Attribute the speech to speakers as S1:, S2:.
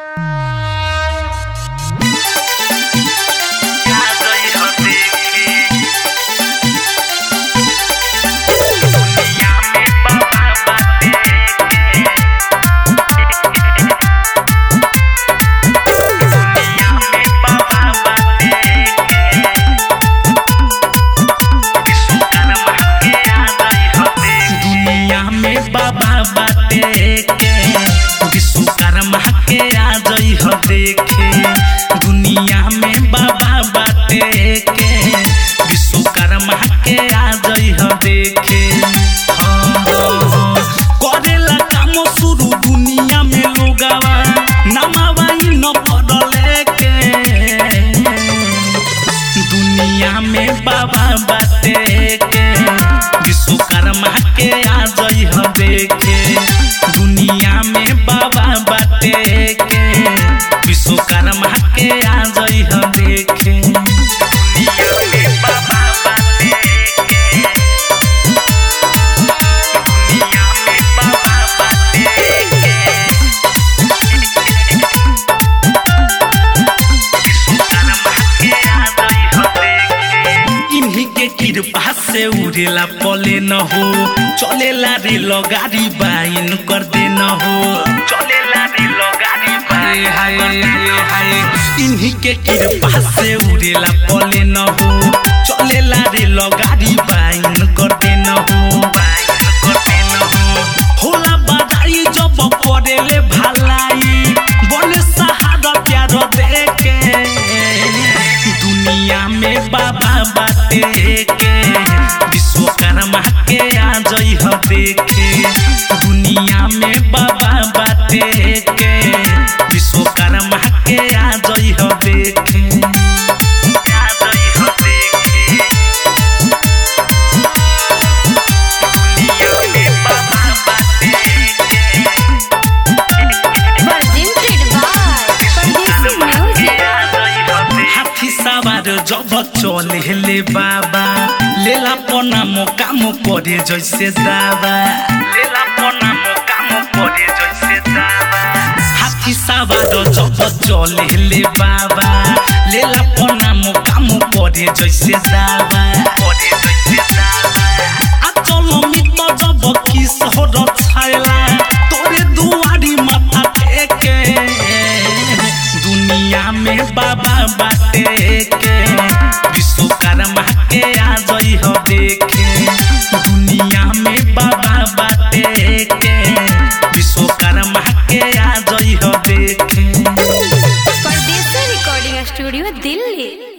S1: देखे दुनिया में बाबा बाटे के विश्वकर्मा के आ जई ह देखे करेला काम शुरू दुनिया में लोगवा नमावा इ न पड़ले के दुनिया में बाबा बाटे के विश्वकर्मा के आ जई ह देखे दुनिया में बाबा बाटे के विश्वकर्मा के आ जई ह देखे दुनिया में बाबा बाटे के दुनिया में बाबा बाटे विश्वकर्मा के आ जई ह देखे इन्हीं के कृपा से उड़ेला पले न हो चलेला रेल गाड़ी बाइन कर दे न हो चलेला रेल गाड़ी बाइन हाय हाय इन्हीं के कृपा से उड़ेला पले न हो चलेला रेल गाड़ी बाइन कर दे न हो बाइन कर दे न हो होला बधाई जब पड़ेले भलाई बोले सहारा प्यार देके दुनिया में बाबा बाटे के विश्वकर्मा के आ जई ह देखे दुनिया में बाबा बाटे के विश्वकर्मा के आ जई ह देखे आ जई ह देखे दुनिया में बाबा बाटे के हाथी सवार जब चले बाबा लेला पना काम पड़े जैसे दावा लेला पना काम पड़े जैसे दावा हाथी सवार जब चले बाबा लेला पना काम पड़े जैसे दावा पड़े जैसे दावा आ चलो मित जब किस हो रछायला तोरे दुआरी माथा टेके दुनिया में बाबा बाटे के विश्वकर्मा के आ जई ह देखे दुनिया में बाबा बाटे के विश्वकर्मा के आ जई ह देखे
S2: परदेसी रिकॉर्डिंग स्टूडियो दिल्ली।